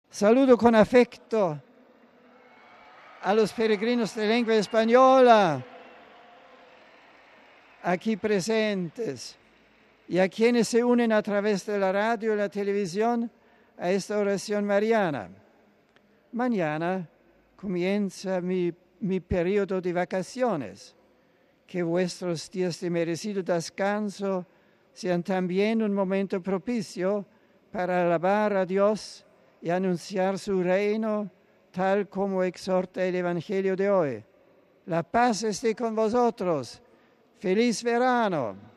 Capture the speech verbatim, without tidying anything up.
Saludo con afecto a los peregrinos de lengua española aquí presentes y a quienes se unen a través de la radio y la televisión a esta oración mariana. Mañana comienza mi, mi periodo de vacaciones. Que vuestros días de merecido descanso sean también un momento propicio para alabar a Dios y anunciar su reino, tal como exhorta el Evangelio de hoy. La paz esté con vosotros. ¡Feliz verano!